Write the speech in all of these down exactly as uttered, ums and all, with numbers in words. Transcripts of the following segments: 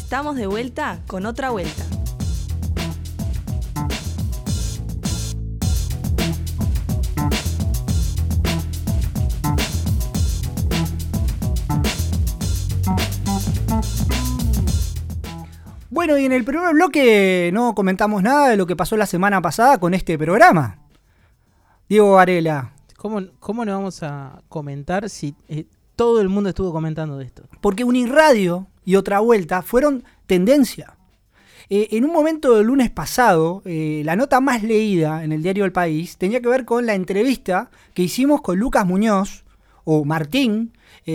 Estamos de vuelta con otra vuelta. Bueno, y en el primer bloque no comentamos nada de lo que pasó la semana pasada con este programa. Diego Varela. ¿Cómo, cómo no vamos a comentar si eh, todo el mundo estuvo comentando de esto? Porque Uniradio y Otra Vuelta fueron tendencia. Eh, en un momento del lunes pasado, eh, la nota más leída en el diario El País tenía que ver con la entrevista que hicimos con Lucas Muñoz, o Martín,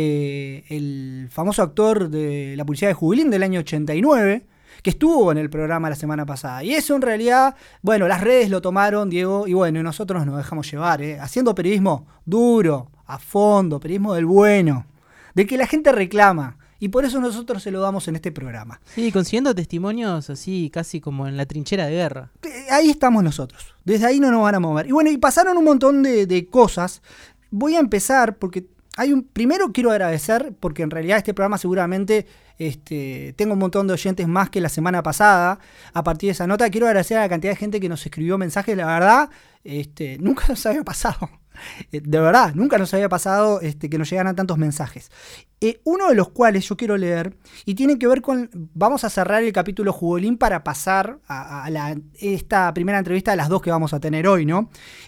eh, el famoso actor de la publicidad de Jubilín del año ochenta y nueve, que estuvo en el programa la semana pasada. Y eso en realidad, bueno, las redes lo tomaron, Diego, y bueno, nosotros nos dejamos llevar, ¿eh? Haciendo periodismo duro, a fondo, periodismo del bueno, del que la gente reclama. Y por eso nosotros se lo damos en este programa. Sí, consiguiendo testimonios así, casi como en la trinchera de guerra. Ahí estamos nosotros. Desde ahí no nos van a mover. Y bueno, y pasaron un montón de, de cosas. Voy a empezar porque hay un... Primero quiero agradecer, porque en realidad este programa seguramente... Este, tengo un montón de oyentes más que la semana pasada. A partir de esa nota quiero agradecer a la cantidad de gente que nos escribió mensajes. La verdad, este, nunca nos había pasado. De verdad, nunca nos había pasado este, que nos llegaran tantos mensajes. Eh, uno de los cuales yo quiero leer y tiene que ver con... Vamos a cerrar el capítulo Jugolín para pasar a, a la, esta primera entrevista de las dos que vamos a tener hoy, ¿no?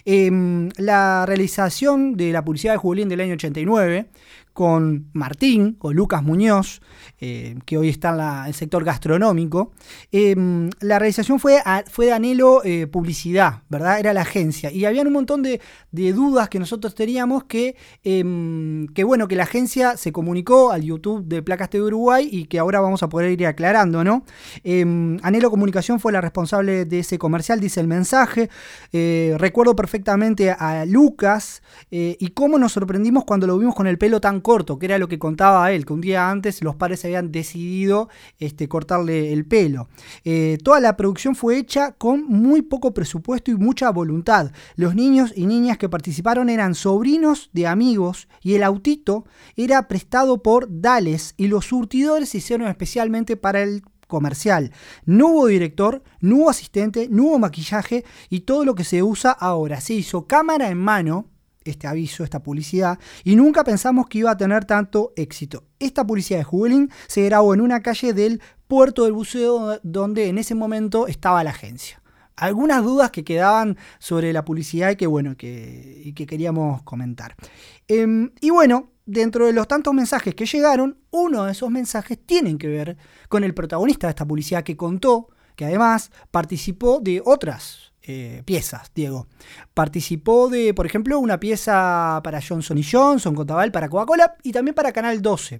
Eh, la realización de la publicidad de Jugolín del año ochenta y nueve con Martín o Lucas Muñoz, eh, que hoy está en la, el sector gastronómico. Eh, la realización fue, a, fue de Anhelo eh, Publicidad, ¿verdad? Era la agencia. Y había un montón de, de dudas que nosotros teníamos que, eh, que, bueno, que la agencia se comunicó al YouTube de Placas T V Uruguay y que ahora vamos a poder ir aclarando, ¿no? Eh, Anhelo Comunicación fue la responsable de ese comercial, dice el mensaje. Eh, recuerdo perfectamente a Lucas eh, y cómo nos sorprendimos cuando lo vimos con el pelo tan corto, que era lo que contaba él, que un día antes los padres habían decidido este, cortarle el pelo. Eh, toda la producción fue hecha con muy poco presupuesto y mucha voluntad. Los niños y niñas que participaron eran sobrinos de amigos y el autito era prestado por Dales y los surtidores se hicieron especialmente para el comercial. No hubo director, no hubo asistente, no hubo maquillaje y todo lo que se usa ahora. Se hizo cámara en mano, este aviso, esta publicidad, y nunca pensamos que iba a tener tanto éxito. Esta publicidad de Jugolín se grabó en una calle del Puerto del Buceo, donde en ese momento estaba la agencia. Algunas dudas que quedaban sobre la publicidad y que, bueno, que, y que queríamos comentar. Eh, y bueno, dentro de los tantos mensajes que llegaron, uno de esos mensajes tienen que ver con el protagonista de esta publicidad que contó, que además participó de otras Eh, piezas, Diego. Participó de, por ejemplo, una pieza para Johnson y Johnson, con Tabal, para Coca-Cola y también para Canal doce.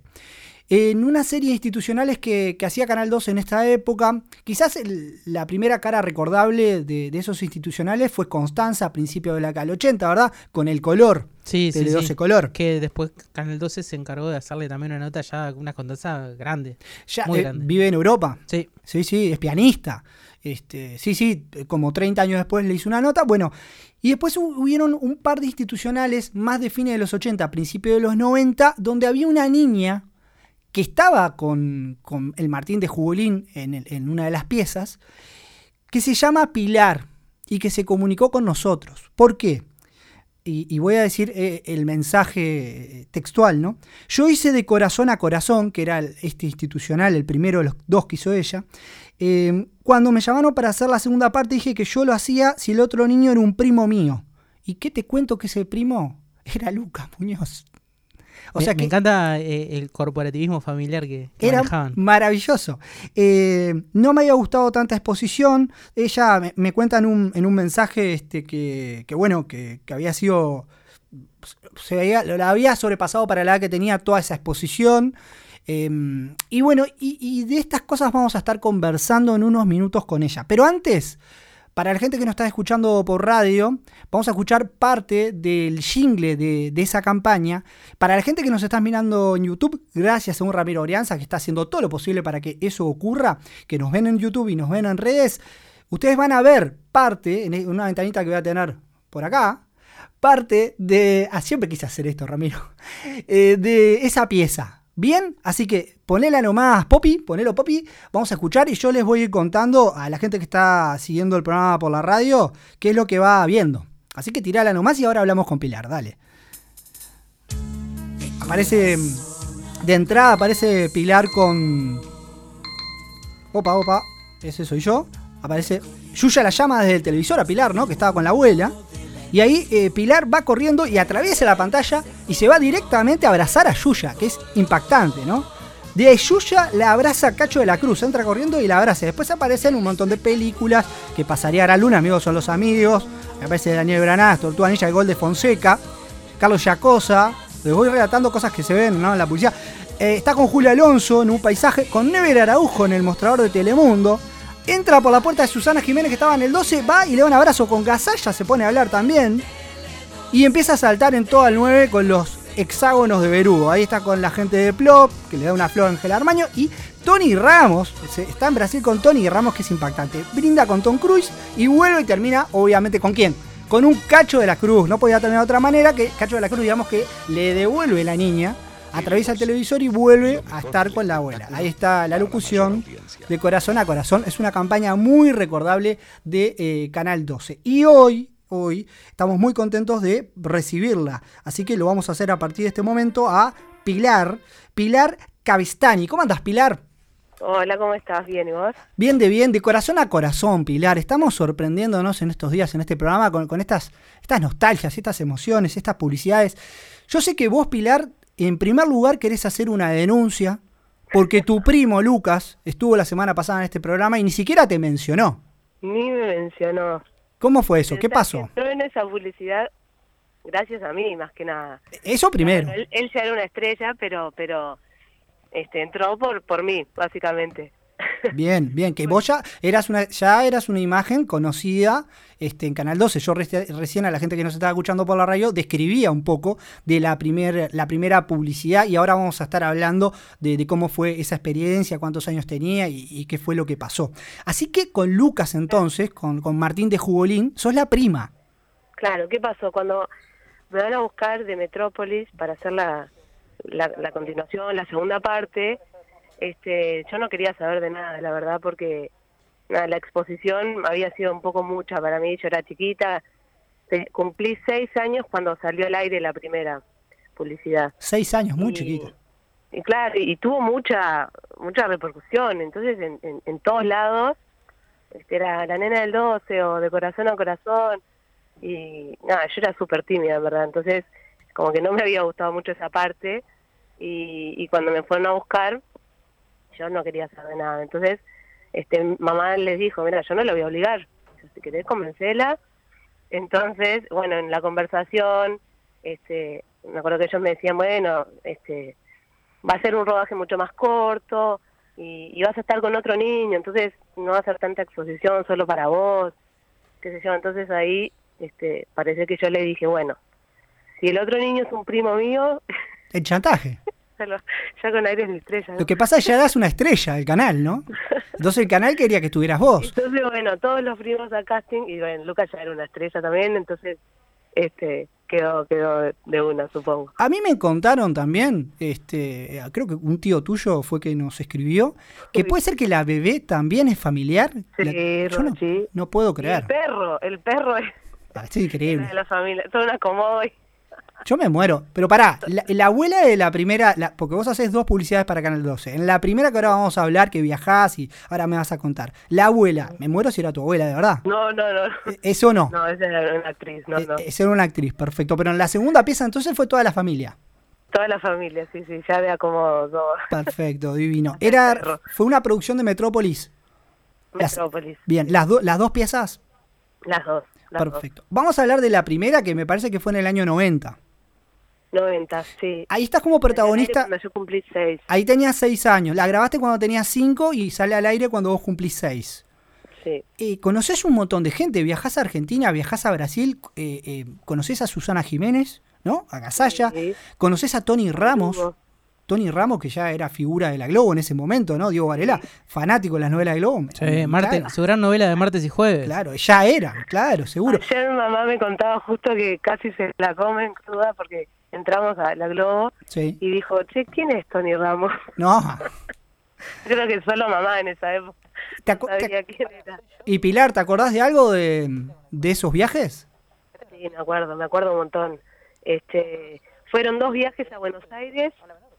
En una serie de institucionales que, que hacía Canal doce en esta época, quizás el, la primera cara recordable de, de esos institucionales fue Constanza a principios de la década del ochenta, ¿verdad? Con El Color. Sí, Tele sí, doce sí. Color. Que después Canal doce se encargó de hacerle también una nota ya, una Constanza grande. Ya muy eh, grande. vive en Europa. Sí. Sí, sí, es pianista. Este, sí, sí, como treinta años después le hizo una nota. Bueno, y después hubieron un par de institucionales más de fines de los ochenta, principios de los noventa, donde había una niña que estaba con, con el Martín de Jugolín en, el, en una de las piezas, que se llama Pilar y que se comunicó con nosotros. ¿Por qué? Y, y voy a decir eh, el mensaje textual, ¿no? Yo hice de corazón a corazón, que era el, este institucional, el primero de los dos que hizo ella. Eh, cuando me llamaron para hacer la segunda parte, dije que yo lo hacía si el otro niño era un primo mío. ¿Y qué te cuento que ese primo era Lucas Muñoz? O me, sea me que encanta eh, el corporativismo familiar que, que era manejaban. Maravilloso. Eh, no me había gustado tanta exposición. Ella me, me cuenta en un, en un mensaje este, que, que, bueno, que, que había sido... Se había, la había sobrepasado para la edad que tenía toda esa exposición. Eh, y bueno, y, y de estas cosas vamos a estar conversando en unos minutos con ella. Pero antes... Para la gente que nos está escuchando por radio, vamos a escuchar parte del jingle de, de esa campaña. Para la gente que nos está mirando en YouTube, gracias a un Ramiro Orianza que está haciendo todo lo posible para que eso ocurra, que nos ven en YouTube y nos ven en redes, ustedes van a ver parte, en una ventanita que voy a tener por acá, parte de... Ah, siempre quise hacer esto, Ramiro. Eh, de esa pieza. Bien, así que ponela nomás, Poppy, ponelo Poppy, vamos a escuchar y yo les voy a ir contando a la gente que está siguiendo el programa por la radio qué es lo que va viendo. Así que tirala nomás y ahora hablamos con Pilar, dale. Aparece, de entrada aparece Pilar con... Opa, opa, ese soy yo. Aparece, Yuya la llama desde el televisor a Pilar, ¿no? Que estaba con la abuela. Y ahí eh, Pilar va corriendo y atraviesa la pantalla y se va directamente a abrazar a Yuya, que es impactante, ¿no? De ahí Yuya la abraza a Cacho de la Cruz, entra corriendo y la abraza. Después aparecen un montón de películas que pasaría a la luna, Amigos son los amigos. Aparece Daniel Granados, Tortuga Ninja, El Gol de Fonseca, Carlos Yacosa. Les voy relatando cosas que se ven, ¿no? En la publicidad. Eh, está con Julio Alonso en un paisaje, con Never Araujo en el mostrador de Telemundo. Entra por la puerta de Susana Jiménez, que estaba en el doce, va y le da un abrazo con Gasalla, se pone a hablar también. Y empieza a saltar en todo el nueve con los hexágonos de Berugo. Ahí está con la gente de Plop, que le da una flor a Ángel Armaño. Y Tony Ramos, está en Brasil con Tony Ramos, que es impactante. Brinda con Tom Cruise y vuelve y termina, obviamente, ¿con quién? Con un Cacho de la Cruz. No podía terminar de otra manera, que Cacho de la Cruz, digamos que le devuelve la niña. Atraviesa el televisor y vuelve a estar con la abuela. Ahí está la locución de Corazón a Corazón. Es una campaña muy recordable de eh, Canal doce. Y hoy, hoy estamos muy contentos de recibirla. Así que lo vamos a hacer a partir de este momento a Pilar. Pilar Cavestani. ¿Cómo andas, Pilar? Hola, ¿cómo estás? ¿Bien y vos? Bien de bien, de corazón a corazón, Pilar. Estamos sorprendiéndonos en estos días, en este programa, con, con estas, estas nostalgias, estas emociones, estas publicidades. Yo sé que vos, Pilar, en primer lugar querés hacer una denuncia porque tu primo Lucas estuvo la semana pasada en este programa y ni siquiera te mencionó. Ni me mencionó. ¿Cómo fue eso? ¿Qué pasó? Entró en esa publicidad gracias a mí, más que nada. Eso primero. Bueno, él, él ya era una estrella, pero pero este entró por por mí, básicamente. Bien, bien, que vos ya eras una, ya eras una imagen conocida este, en Canal doce. Yo reci- recién a la gente que nos estaba escuchando por la radio describía un poco de la, primer, la primera publicidad y ahora vamos a estar hablando de, de cómo fue esa experiencia, cuántos años tenía y, y qué fue lo que pasó. Así que con Lucas entonces, con, con Martín de Jugolín, sos la prima. Claro, ¿qué pasó? Cuando me van a buscar de Metrópolis para hacer la, la, la continuación, la segunda parte... Este, yo no quería saber de nada, la verdad, porque nada, la exposición había sido un poco mucha para mí. Yo era chiquita, te, cumplí seis años cuando salió al aire la primera publicidad. Seis años, muy y, chiquita. Y claro, y, y tuvo mucha mucha repercusión, entonces en, en, en todos lados, este, era la nena del doce o de corazón a corazón, y nada, yo era súper tímida, en verdad, entonces como que no me había gustado mucho esa parte, y, y cuando me fueron a buscar, yo no quería saber nada. Entonces, este, mamá les dijo, mira, yo no la voy a obligar. Si querés, convencela. Entonces, bueno, en la conversación, este, me acuerdo que ellos me decían, bueno, este, va a ser un rodaje mucho más corto y, y vas a estar con otro niño, entonces no va a ser tanta exposición solo para vos, qué sé yo. Entonces ahí, este, parece que yo le dije, bueno, si el otro niño es un primo mío... El chantaje. Ya con aires de estrella, ¿no? Lo que pasa es que ya eras una estrella del canal, ¿no? Entonces el canal quería que estuvieras vos. Entonces, bueno, todos los primos al casting, y bueno, Lucas ya era una estrella también, entonces este quedó quedó de una, supongo. A mí me contaron también, este, creo que un tío tuyo fue que nos escribió, que puede ser que la bebé también es familiar. Sí, la, yo no, sí. no puedo creer. Y el perro, el perro es, ah, es increíble. de la familia, todo un acomodo. Y... Yo me muero. Pero pará, la, la abuela de la primera, la, porque vos haces dos publicidades para Canal doce. En la primera que ahora vamos a hablar, que viajás y ahora me vas a contar. La abuela, me muero si era tu abuela, de verdad. No, no, no. ¿Eso no? No, esa era una actriz, no, no. Esa era una actriz, perfecto. Pero en la segunda pieza entonces fue toda la familia. Toda la familia, sí, sí, ya de acomodo todo. Perfecto, divino. Era, fue una producción de Metrópolis. Metrópolis. Las, bien, ¿las, do, ¿las dos piezas? Las dos. Las perfecto. Dos. Vamos a hablar de la primera, que me parece que fue en el año noventa. noventa, sí. Ahí estás como protagonista. Cuando yo cumplí seis. Ahí tenías seis años. La grabaste cuando tenías cinco y sale al aire cuando vos cumplís seis. Sí. Eh, ¿Conocés un montón de gente? Viajás a Argentina, viajás a Brasil, eh, eh, conocés a Susana Jiménez, ¿no? A Gasalla. Sí. Conocés a Tony Ramos. Hugo. Tony Ramos, que ya era figura de la Globo en ese momento, ¿no? Diego Varela, fanático de las novelas de Globo. Sí, Marte, su gran novela de Martes y Jueves. Claro, ya era, claro, seguro. Ayer mamá me contaba justo que casi se la comen cruda porque entramos a la Globo Sí. y dijo, che, ¿quién es Tony Ramos? No. Creo que solo mamá en esa época ¿Te acu- sabía te- quién era. Y Pilar, ¿te acordás de algo de, de esos viajes? Sí, me acuerdo, me acuerdo un montón. Este, fueron dos viajes a Buenos Aires.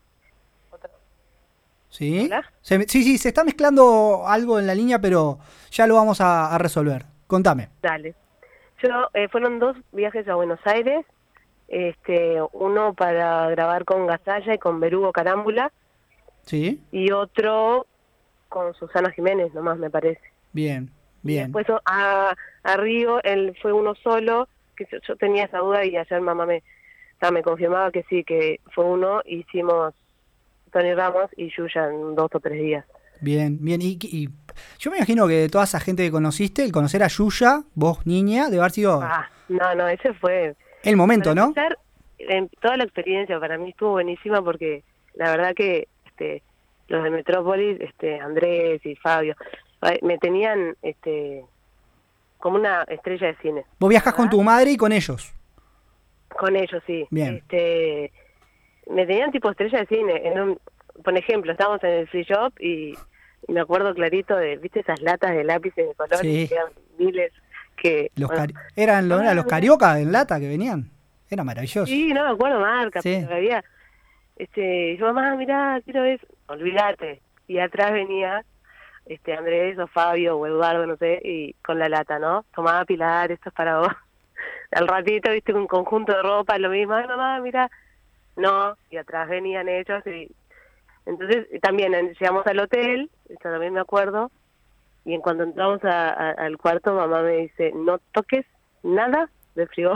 ¿Sí? Hola. Se me- sí, sí, se está mezclando algo en la línea, pero ya lo vamos a, a resolver. Contame. Dale. Yo, eh, fueron dos viajes a Buenos Aires, este, uno para grabar con Gasalla y con Berugo Carámbula, ¿Sí? y otro con Susana Jiménez, nomás me parece. Bien, Y bien. después o- a, a Río, él fue uno solo, que yo, yo tenía esa duda y ayer mamá me, o sea, me confirmaba que sí, que fue uno, hicimos Tony Ramos y Yuya en dos o tres días. Bien, bien. Y, y yo me imagino que de toda esa gente que conociste, el conocer a Yuya, vos niña, debe haber sido Ah, no, no, ese fue... el momento, Para ¿no? empezar, en toda la experiencia para mí estuvo buenísima porque la verdad que este, los de Metrópolis, este, Andrés y Fabio, ay, me tenían este, como una estrella de cine. Vos viajás con ¿verdad? tu madre y con ellos. Con ellos, sí. Bien. Este, me tenían tipo estrella de cine. En un, por ejemplo, estábamos en el free shop y, y me acuerdo clarito de, ¿viste esas latas de lápices de colores? Sí. Que eran miles que... Los bueno, cari- eran, lo- eran los carioca en lata que venían. Era maravilloso. sí, no me acuerdo marca, Sí. pero había... Este, yo, mamá, mirá, quiero eso. Olvídate. Y atrás venía este Andrés o Fabio o Eduardo, no sé, y con la lata, ¿no? Tomá, Pilar, esto es para vos. Al ratito, viste, un conjunto de ropa, lo mismo, ay, mamá, mirá. No, y atrás venían ellos y... Entonces, también eh, llegamos al hotel, esto también me acuerdo, y en cuanto entramos a- a- al cuarto, mamá me dice, no toques nada de frío.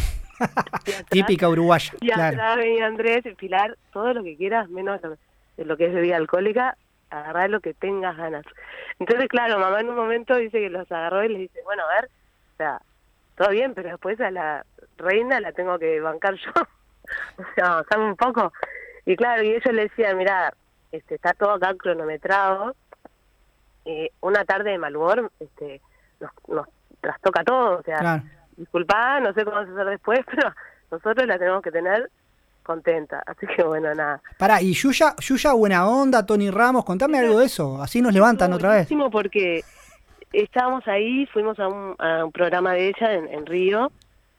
Y atrás- Típica uruguaya, y claro. atrás venía Andrés y Pilar, todo lo que quieras, menos lo, de lo que es bebida alcohólica, agarrar lo que tengas ganas. Entonces, claro, mamá en un momento dice que los agarró y les dice, bueno, a ver, o sea, todo bien, pero después a la reina la tengo que bancar yo. O sea, bajarme un poco. Y claro, y ellos le decían, mira, este, está todo acá cronometrado, eh, una tarde de mal humor este, nos, nos trastoca todo, o sea, Claro. disculpá, no sé cómo vas a hacer después, pero nosotros la tenemos que tener contenta. Así que bueno, nada. Pará, y Yuya, Yuya buena onda, Tony Ramos, contame algo de eso. Así nos levantan Estuvo otra vez. buenísimo porque estábamos ahí, fuimos a un, a un programa de ella en, en Río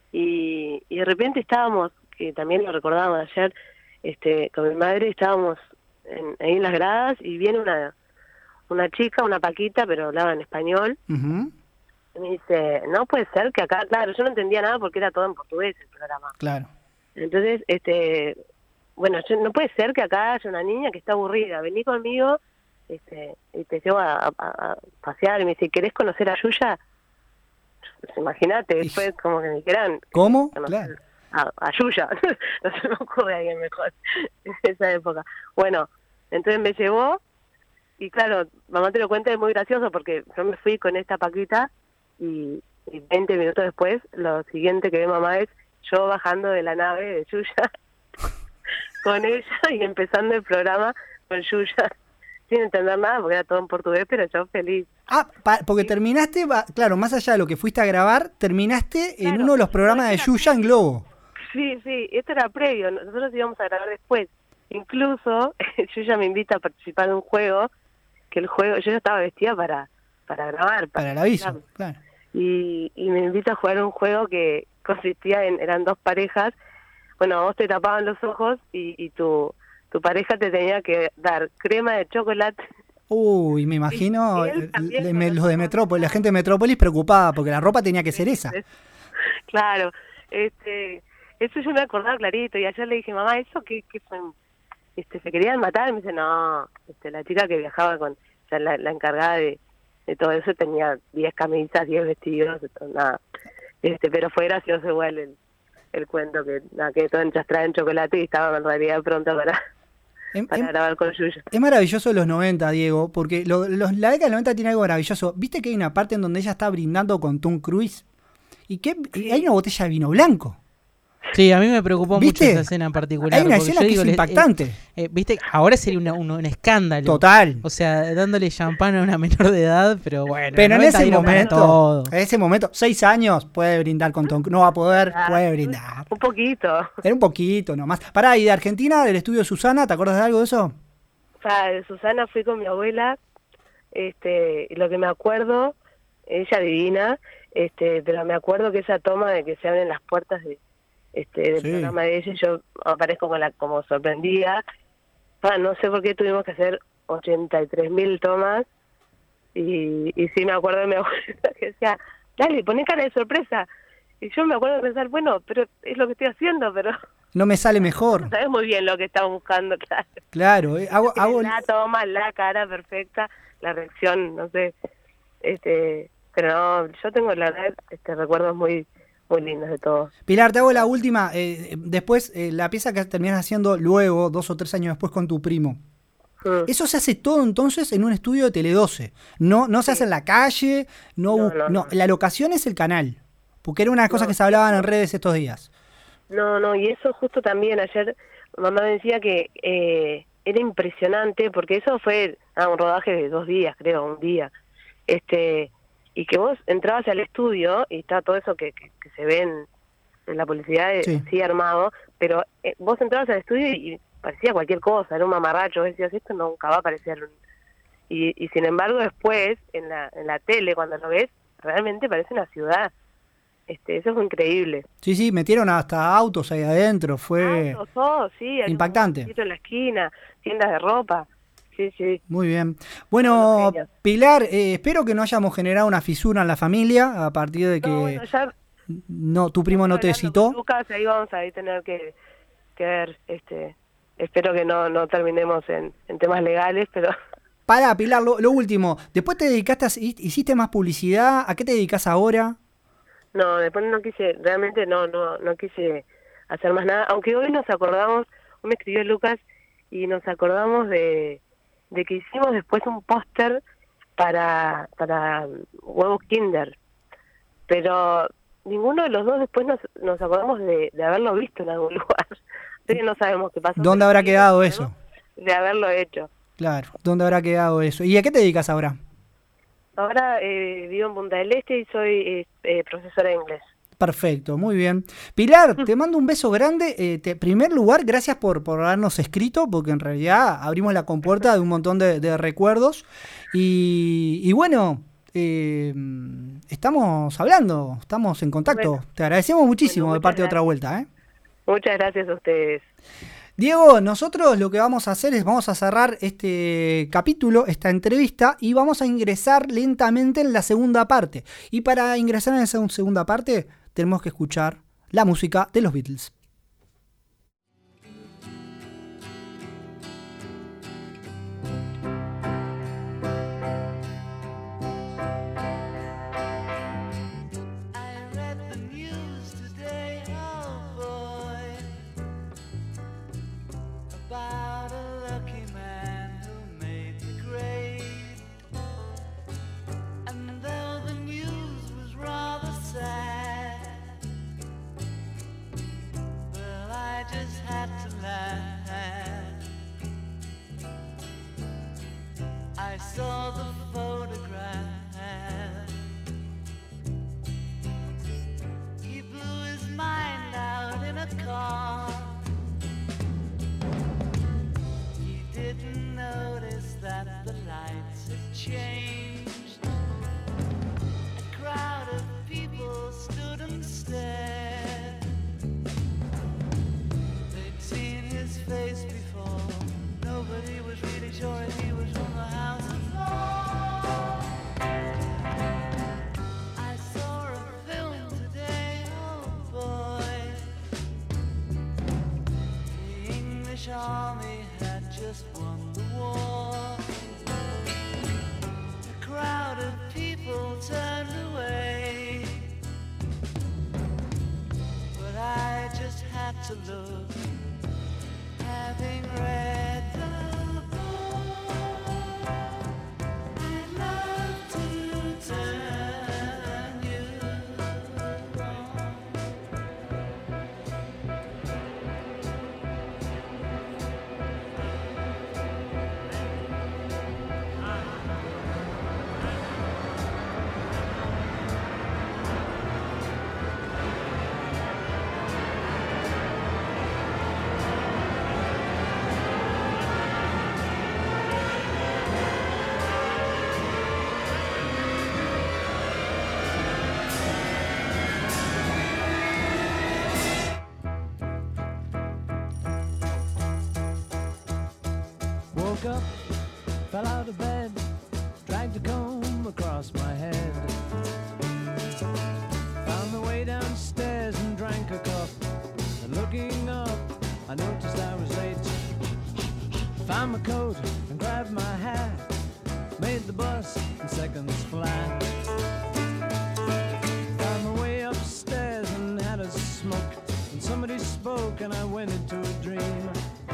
y, y de repente estábamos, que también lo recordábamos ayer, este, con mi madre, estábamos en, ahí en las gradas y viene una una chica, una Paquita, pero hablaba en español. Ujú, Y me dice, no puede ser que acá, claro, yo no entendía nada porque era todo en portugués el programa. claro. Entonces, este, bueno, yo, no puede ser que acá haya una niña que está aburrida. Vení conmigo, este, y te llevo a, a- a pasear. Y me dice, ¿querés conocer a Yuya? Pues, imagínate, después como que me dijeran, ¿Cómo? conocer Claro. a, a Yuya. No se me ocurre a alguien mejor en esa época. Bueno, entonces me llevó, y claro, mamá te lo cuenta, es muy gracioso porque yo me fui con esta Paquita y, y veinte minutos después, lo siguiente que ve mamá es yo bajando de la nave de Yuya con ella y empezando el programa con Yuya sin entender nada porque era todo en portugués, pero yo feliz. Ah, pa- porque terminaste, va- claro, más allá de lo que fuiste a grabar, terminaste en Claro, uno de los programas de era Yuya en Globo. Sí, sí, esto era previo, nosotros íbamos a grabar después. Incluso Yuya me invita a participar de un juego, que el juego, yo ya estaba vestida para, para grabar. Para el aviso, grabar. claro. Y, y me invita a jugar un juego que consistía en, eran dos parejas, bueno, a vos te tapaban los ojos y, y tu, tu pareja te tenía que dar crema de chocolate. Uy, me imagino Y él eh, también le- me- con los de los Metrópolis, la gente de Metrópolis preocupada porque la ropa tenía que ser esa. Claro, este, eso yo me acordaba clarito y ayer le dije, mamá, ¿eso qué, qué fue? Este, ¿se querían matar? Y me dice, no, este, la chica que viajaba con, o sea, la, la encargada de, de todo eso tenía diez camisas, diez vestidos, todo, nada. Este, pero fue gracioso igual el, el cuento que nada, que todo enchastrado en chocolate y estaba en realidad pronto para, Em- para em- grabar con Yuya. Es maravilloso los noventa, Diego, porque lo- los- la década del noventa tiene algo maravilloso. ¿Viste que hay una parte en donde ella está brindando con Tom Cruise? Y que y hay una botella de vino blanco. Sí, a mí me preocupó ¿Viste? mucho esa escena en particular. Hay una porque escena yo que digo, es le- impactante. eh, eh, Viste, ahora sería una- un, un escándalo. Total. O sea, dándole champán a una menor de edad, pero bueno. Pero en noventa ese dieron para momento, todo. en ese momento, seis años, puede brindar con Tom Cruise. No va a poder, Ah, puede brindar. Un poquito. Era un poquito nomás. Pará, y de Argentina, del estudio Susana, ¿te acuerdas de algo de eso? O sea, de Susana fui con mi abuela, este, y lo que me acuerdo, ella divina, este, pero me acuerdo que esa toma de que se abren las puertas de, este, del Sí. programa de ella, y yo aparezco con la, como sorprendida. Ah, no sé por qué tuvimos que hacer ochenta y tres mil tomas, y, y sí me acuerdo de mi abuela que decía, dale, poné cara de sorpresa. Y yo me acuerdo de pensar, bueno, pero es lo que estoy haciendo, pero No me sale mejor. sabes muy bien lo que estaba buscando, claro. Claro, eh, hago, hago, La toma, la cara perfecta, la reacción, no sé, este, pero no, yo tengo la verdad, este, recuerdos muy, muy lindos de todo. Pilar, te hago la última. eh, después, eh, la pieza que terminas haciendo luego, dos o tres años después con tu primo. Mm. Eso se hace todo entonces en un estudio de Tele doce. No, no se Sí. hace en la calle, no, No, bu- no, no, no. la locación es el canal. Porque era una de las No, cosas que se hablaban en redes estos días. No, no, y eso justo también ayer mamá me decía que eh, era impresionante porque eso fue ah, un rodaje de dos días, creo, un día, este, y que vos entrabas al estudio y está todo eso que, que, que se ve en, en la publicidad eh, Sí. así armado, pero eh, vos entrabas al estudio y parecía cualquier cosa, era un mamarracho, vos decías esto nunca va a parecer un... y, y sin embargo después en la, en la tele cuando lo ves realmente parece una ciudad. Este, eso fue increíble. Sí, sí, metieron hasta autos ahí adentro. Fue Autos, todo, sí, había impactante. un montecito en la esquina, tiendas de ropa. Sí, sí. Muy bien. Son Bueno, unos genios. Pilar, eh, espero que no hayamos generado una fisura en la familia a partir de que No, bueno, ya no, tu primo no te hablando citó. con Lucas, ahí vamos a ahí tener que, que ver, este, espero que no, no terminemos en, en temas legales, pero Pará, Pilar, lo, lo último. Después te dedicaste, a, hiciste más publicidad. ¿A qué te dedicas ahora? no, después no quise, realmente no, no, no quise hacer más nada, aunque hoy nos acordamos, hoy me escribió Lucas y nos acordamos de, de que hicimos después un póster para, para Huevos Kinder, pero ninguno de los dos después nos, nos acordamos de, de haberlo visto en algún lugar, así que no sabemos qué pasó. ¿Dónde pero habrá sí quedado sabemos eso? De haberlo hecho. Claro, ¿dónde habrá quedado eso? ¿Y a qué te dedicas ahora? Ahora eh, vivo en Punta del Este y soy eh, eh, profesora de inglés. Perfecto, muy bien. Pilar, te mando un beso grande. Eh, te- en primer lugar, gracias por, por habernos escrito, porque en realidad abrimos la compuerta de un montón de, de recuerdos. Y, y bueno, eh, estamos hablando, estamos en contacto. Bueno. Te agradecemos muchísimo Bueno, de parte de muchas Otra Vuelta. ¿eh? Muchas gracias a ustedes. Diego, nosotros lo que vamos a hacer es vamos a cerrar este capítulo, esta entrevista, y vamos a ingresar lentamente en la segunda parte. Y para ingresar en esa segunda parte tenemos que escuchar la música de los Beatles. I read the news today, oh boy, about a lucky man who made the grade. And though the news was rather sad, well, I just had to laugh. I saw the photograph. He blew his mind out in a car. He didn't notice that the lights had changed. A crowd of people stood and stared. They'd seen his face before. Nobody was really sure if he was from the House of Lords. I saw a film today, oh boy. The English army had just won the war. The woke up, fell out of bed, dragged a comb across my head. Found the way downstairs and drank a cup. And looking up, I noticed I was late. Found my coat and grabbed my hat. Made the bus in seconds flat. Found my way upstairs and had a smoke. And somebody spoke and I went into a dream.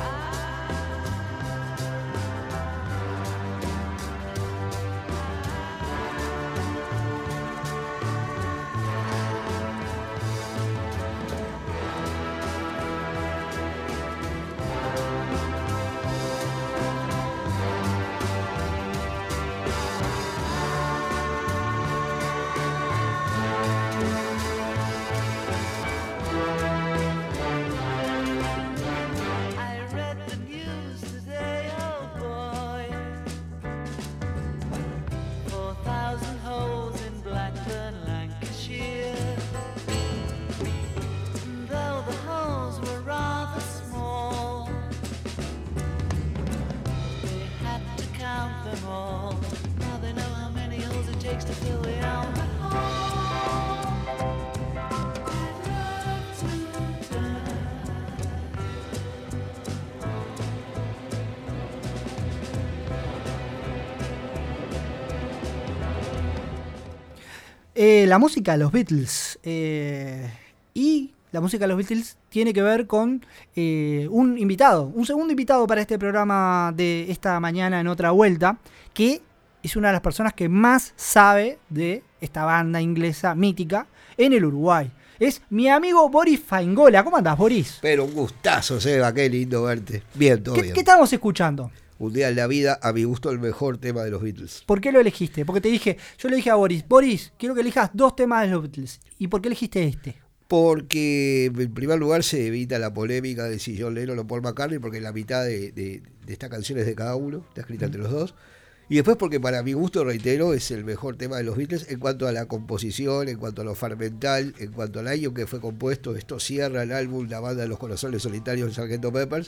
Eh, la música de los Beatles. Eh, y la música de los Beatles tiene que ver con eh, un invitado, un segundo invitado para este programa de esta mañana en Otra Vuelta, que es una de las personas que más sabe de esta banda inglesa mítica en el Uruguay. Es mi amigo Boris Faingola. ¿Cómo andás, Boris? Pero un gustazo, Seba, qué lindo verte. Bien, todo ¿Qué, bien. ¿Qué estamos escuchando? Un día en la vida, a mi gusto, el mejor tema de los Beatles. ¿Por qué lo elegiste? Porque te dije, yo le dije a Boris, Boris, quiero que elijas dos temas de los Beatles. ¿Y por qué elegiste este? Porque, en primer lugar, se evita la polémica de si John Lennon o Paul McCartney, porque la mitad de, de, de esta canción es de cada uno, está escrita entre los dos. Y después porque para mi gusto, reitero, es el mejor tema de los Beatles en cuanto a la composición, en cuanto a lo farmental, en cuanto al año que fue compuesto. Esto cierra el álbum La Banda de los Corazones Solitarios de sargento Peppers.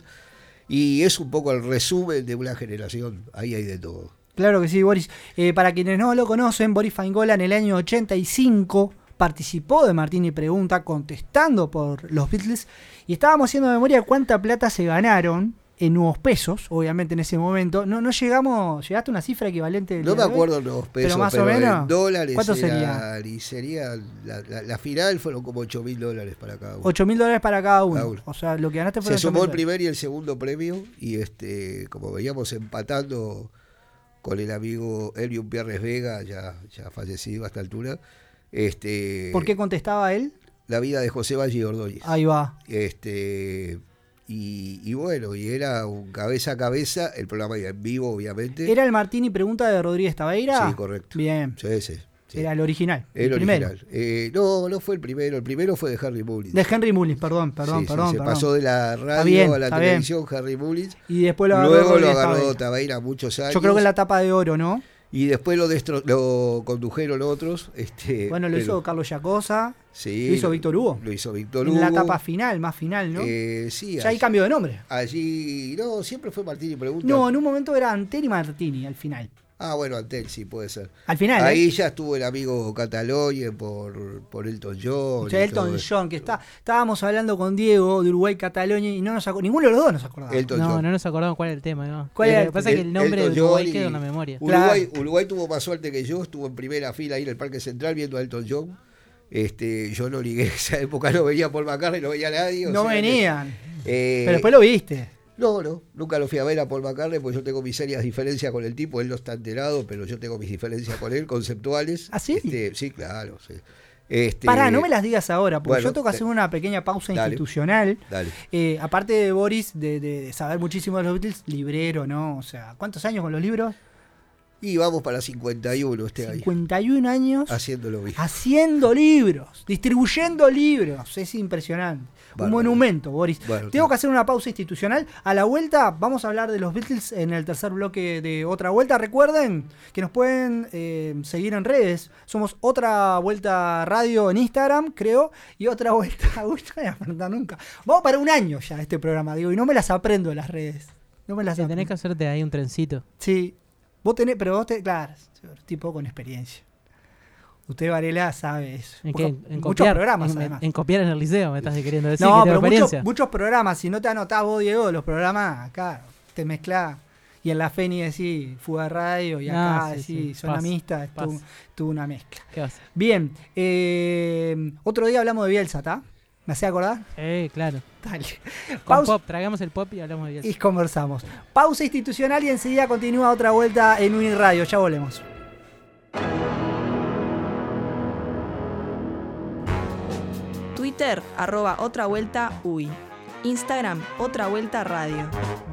Y es un poco el resumen de una generación. Ahí hay de todo. Claro que sí, Boris. Eh, para quienes no lo conocen, Boris Faingola en el año ochenta y cinco participó de Martín y Pregunta contestando por los Beatles. Y estábamos haciendo memoria de cuánta plata se ganaron en nuevos pesos, obviamente en ese momento. No, no llegamos, llegaste a una cifra equivalente. No me acuerdo nuevos pesos, pero más pero o menos, en dólares. ¿cuánto era, sería? Y sería la, la, la final fueron como ocho mil dólares para cada uno. ocho mil dólares para cada uno. Cada uno. O sea, lo que ganaste fue Se sumó el primer y el segundo premio. Y este, como veíamos, empatando con el amigo Elium Pierres Vega, ya, ya fallecido a esta altura. Este, ¿Por qué contestaba él? La vida de José Valle y Ordóñez. Ahí va. Este. Y, y bueno, y era un cabeza a cabeza, el programa en vivo, obviamente. ¿Era el Martín y Pregunta de Rodríguez Tabeira? Sí, correcto. Bien. Sí, sí. sí. Era el original. El, el primero. original. Eh, no, no fue el primero. El primero fue de Harry Mullins. De Henry Mullins, perdón, perdón, sí, perdón. Sí, se perdón. pasó de la radio bien, a la televisión, bien. Harry Mullins. Y después lo agarró Luego lo Rodríguez agarró Tabeira. Tabeira muchos años. Yo creo que en la tapa de oro, ¿no? Y después lo, destro lo condujeron otros. Este, bueno, lo pero, hizo Carlos Yacosa. Sí, lo hizo Víctor Hugo. Lo hizo Víctor Hugo. En la etapa final, más final, ¿no? Eh, sí. Ya allí, hay cambio de nombre. Allí, no, siempre fue Martín y Pregunta. No, en un momento era Antel y Martini, al final. Ah, bueno, Antel, sí, puede ser. Al final, Ahí ¿eh? ya estuvo el amigo Catalogne por, por Elton John. O sea, Elton John, que está, estábamos hablando con Diego de Uruguay Catalonia y no nos acordamos, ninguno de los dos nos acordaba. Elton no, John. no nos acordamos cuál era el tema, ¿no? ¿Cuál era Lo el- que pasa es que el nombre Elton de Uruguay John y- quedó en la memoria. Uruguay, Claro. Uruguay tuvo más suerte que yo, estuvo en primera fila ahí en el Parque Central viendo a Elton John. Este, yo no ligué, en esa época no veía a Paul McCartney, no veía a nadie. o No sea que, venían. eh, Pero después lo viste. No, no, nunca lo fui a ver a Paul McCartney porque yo tengo mis serias diferencias con el tipo, él no está enterado, pero yo tengo mis diferencias con él, conceptuales. ¿Ah, sí? Este, sí, claro, sí. Este, Pará, no me las digas ahora, porque bueno, yo tengo que hacer una pequeña pausa dale. institucional. Dale. Eh, aparte de Boris, de, de- de saber muchísimo de los Beatles, librero, ¿no? O sea, ¿cuántos años con los libros? Y vamos para cincuenta y uno este año, cincuenta y un años haciéndolo bien. haciendo libros, distribuyendo libros. Es impresionante. Un Bárbaro. monumento, Boris. Bueno, Tengo sí. que hacer una pausa institucional. A la vuelta vamos a hablar de los Beatles en el tercer bloque de Otra Vuelta. Recuerden que nos pueden eh, seguir en redes. Somos Otra Vuelta Radio en Instagram, creo. Y Otra Vuelta... Uy, no voy a aprender nunca. Vamos para un año ya este programa, digo, y no me las aprendo de las redes. No me las Sí, tenés aprendí. que hacerte ahí un trencito. Sí. Vos tenés, pero vos tenés, claro, tipo con experiencia. Usted, Varela, sabe eso. ¿En, Mucho- qué? en muchos copiar, programas, en, además. en copiar en el liceo, me estás queriendo decir. No, que tengo pero muchos, experiencia. muchos programas, si no te anotás vos, Diego, los programas, acá te mezclás. Y en la FENI decís Fuga Radio y acá Ah, sí, decís sí. Zona Pasa, Mixta, es tu- pasa. tuvo una mezcla. ¿Qué vas? Bien, eh, otro día hablamos de Bielsa, ¿está? ¿Me hacía acordar? Eh, claro. Dale. Con Pausa pop, tragamos el pop y hablamos de y eso. conversamos. Pausa institucional y enseguida continúa otra vuelta en Uniradio. Ya volvemos. Twitter, arroba otra vuelta uy. Instagram, otra vuelta radio.